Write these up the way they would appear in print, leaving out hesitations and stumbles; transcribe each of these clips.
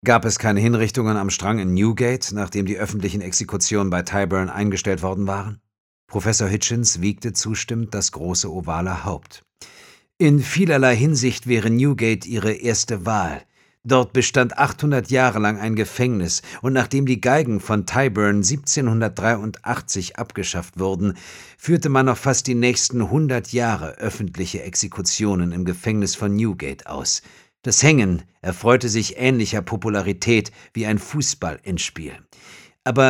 Gab es keine Hinrichtungen am Strang in Newgate, nachdem die öffentlichen Exekutionen bei Tyburn eingestellt worden waren? Professor Hitchens wiegte zustimmend das große ovale Haupt. In vielerlei Hinsicht wäre Newgate ihre erste Wahl. Dort bestand 800 Jahre lang ein Gefängnis, und nachdem die Galgen von Tyburn 1783 abgeschafft wurden, führte man noch fast die nächsten 100 Jahre öffentliche Exekutionen im Gefängnis von Newgate aus. Das Hängen erfreute sich ähnlicher Popularität wie ein Fußball-Endspiel. Aber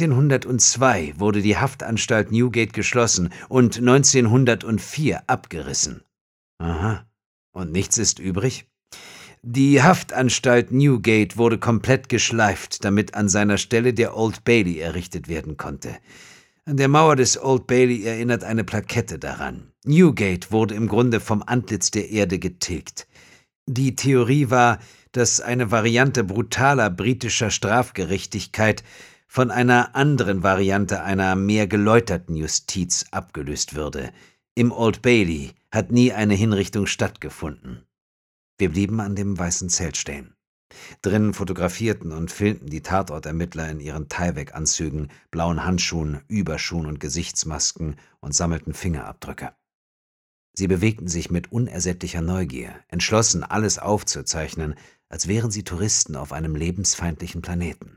1902 wurde die Haftanstalt Newgate geschlossen und 1904 abgerissen. Aha. Und nichts ist übrig? Die Haftanstalt Newgate wurde komplett geschleift, damit an seiner Stelle der Old Bailey errichtet werden konnte. An der Mauer des Old Bailey erinnert eine Plakette daran. Newgate wurde im Grunde vom Antlitz der Erde getilgt. Die Theorie war, dass eine Variante brutaler britischer Strafgerechtigkeit von einer anderen Variante einer mehr geläuterten Justiz abgelöst würde. Im Old Bailey hat nie eine Hinrichtung stattgefunden. Wir blieben an dem weißen Zelt stehen. Drinnen fotografierten und filmten die Tatortermittler in ihren Tyvek-Anzügen, blauen Handschuhen, Überschuhen und Gesichtsmasken und sammelten Fingerabdrücke. Sie bewegten sich mit unersättlicher Neugier, entschlossen, alles aufzuzeichnen, als wären sie Touristen auf einem lebensfeindlichen Planeten.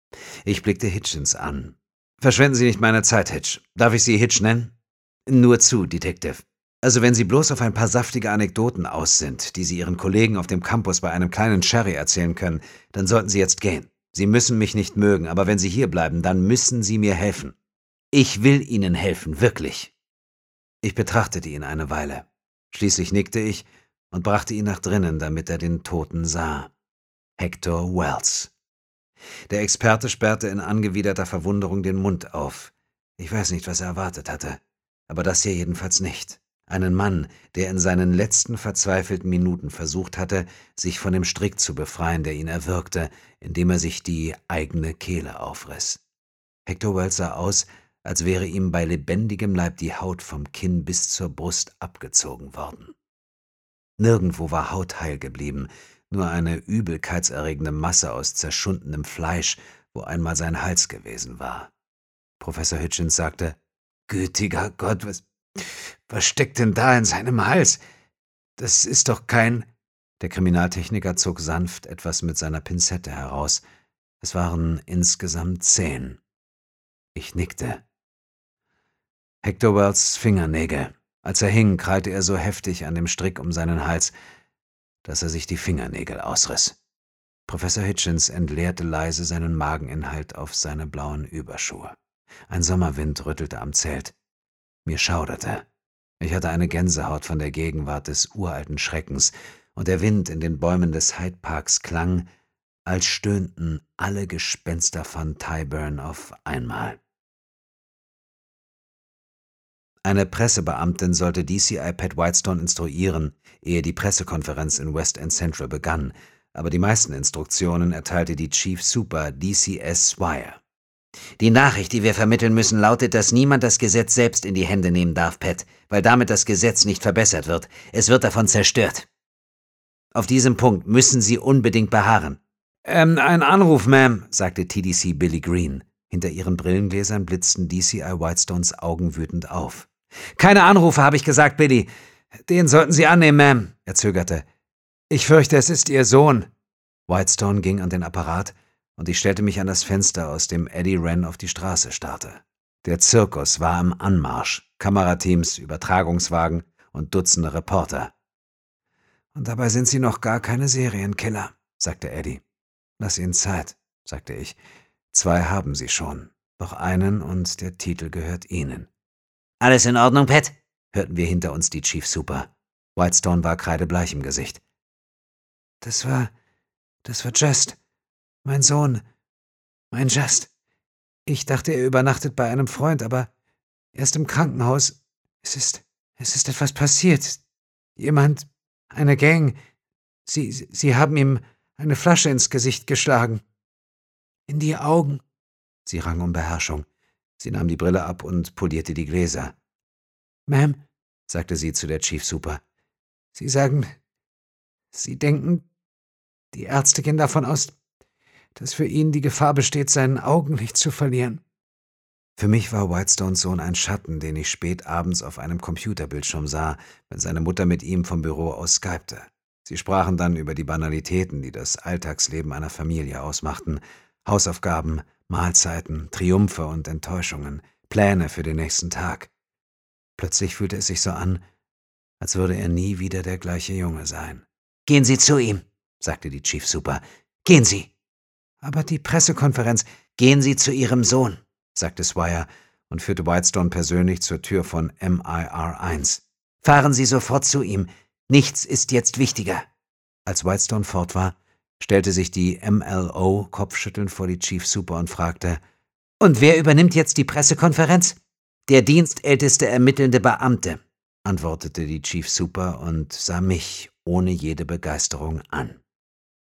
Ich blickte Hitchens an. »Verschwenden Sie nicht meine Zeit, Hitch. Darf ich Sie Hitch nennen?« »Nur zu, Detective. Also wenn Sie bloß auf ein paar saftige Anekdoten aus sind, die Sie Ihren Kollegen auf dem Campus bei einem kleinen Sherry erzählen können, dann sollten Sie jetzt gehen. Sie müssen mich nicht mögen, aber wenn Sie hier bleiben, dann müssen Sie mir helfen. Ich will Ihnen helfen, wirklich.« Ich betrachtete ihn eine Weile. Schließlich nickte ich und brachte ihn nach drinnen, damit er den Toten sah. Hector Wells. Der Experte sperrte in angewiderter Verwunderung den Mund auf. Ich weiß nicht, was er erwartet hatte, aber das hier jedenfalls nicht. Einen Mann, der in seinen letzten verzweifelten Minuten versucht hatte, sich von dem Strick zu befreien, der ihn erwürgte, indem er sich die eigene Kehle aufriss. Hector Wells sah aus, als wäre ihm bei lebendigem Leib die Haut vom Kinn bis zur Brust abgezogen worden. Nirgendwo war Haut heil geblieben, nur eine übelkeitserregende Masse aus zerschundenem Fleisch, wo einmal sein Hals gewesen war. Professor Hitchens sagte, »Gütiger Gott, was steckt denn da in seinem Hals? Das ist doch kein...« Der Kriminaltechniker zog sanft etwas mit seiner Pinzette heraus. Es waren insgesamt 10. Ich nickte. Hector Wells' Fingernägel. Als er hing, krallte er so heftig an dem Strick um seinen Hals, dass er sich die Fingernägel ausriss. Professor Hitchens entleerte leise seinen Mageninhalt auf seine blauen Überschuhe. Ein Sommerwind rüttelte am Zelt. Mir schauderte. Ich hatte eine Gänsehaut von der Gegenwart des uralten Schreckens, und der Wind in den Bäumen des Hyde Parks klang, als stöhnten alle Gespenster von Tyburn auf einmal. Eine Pressebeamtin sollte DCI Pat Whitestone instruieren, ehe die Pressekonferenz in West End Central begann, aber die meisten Instruktionen erteilte die Chief Super DCS Swire. »Die Nachricht, die wir vermitteln müssen, lautet, dass niemand das Gesetz selbst in die Hände nehmen darf, Pat, weil damit das Gesetz nicht verbessert wird. Es wird davon zerstört. Auf diesem Punkt müssen Sie unbedingt beharren.« Ein Anruf, Ma'am«, sagte TDC Billy Green. Hinter ihren Brillengläsern blitzten DCI Whitestones Augen wütend auf. »Keine Anrufe, habe ich gesagt, Billy. Den sollten Sie annehmen, Ma'am«, er zögerte. »Ich fürchte, es ist Ihr Sohn.« Whitestone ging an den Apparat, und ich stellte mich an das Fenster, aus dem Eddie Wren auf die Straße starrte. Der Zirkus war im Anmarsch, Kamerateams, Übertragungswagen und Dutzende Reporter. »Und dabei sind Sie noch gar keine Serienkiller«, sagte Eddie. »Lass ihnen Zeit«, sagte ich. »2 haben Sie schon, doch einen und der Titel gehört Ihnen.« »Alles in Ordnung, Pat?«, hörten wir hinter uns die Chief Super. Whitestone war kreidebleich im Gesicht. Das war Just. Mein Sohn. Mein Just. Ich dachte, er übernachtet bei einem Freund, aber er ist im Krankenhaus. Es ist etwas passiert. Jemand, eine Gang. Sie haben ihm eine Flasche ins Gesicht geschlagen. In die Augen.« Sie rang um Beherrschung. Sie nahm die Brille ab und polierte die Gläser. »Ma'am«, sagte sie zu der Chief Super, Sie denken, die Ärzte gehen davon aus, dass für ihn die Gefahr besteht, sein Augenlicht zu verlieren. Für mich war Whitestones Sohn ein Schatten, den ich spät abends auf einem Computerbildschirm sah, wenn seine Mutter mit ihm vom Büro aus skypte. Sie sprachen dann über die Banalitäten, die das Alltagsleben einer Familie ausmachten: Hausaufgaben, Mahlzeiten, Triumphe und Enttäuschungen, Pläne für den nächsten Tag. Plötzlich fühlte es sich so an, als würde er nie wieder der gleiche Junge sein. »Gehen Sie zu ihm«, sagte die Chief Super. »Gehen Sie.« »Aber die Pressekonferenz.« »Gehen Sie zu Ihrem Sohn«, sagte Swire und führte Whitestone persönlich zur Tür von MIR1. »Fahren Sie sofort zu ihm. Nichts ist jetzt wichtiger.« Als Whitestone fort war, stellte sich die MLO kopfschüttelnd vor die Chief Super und fragte: »Und wer übernimmt jetzt die Pressekonferenz?« »Der dienstälteste ermittelnde Beamte«, antwortete die Chief Super und sah mich ohne jede Begeisterung an.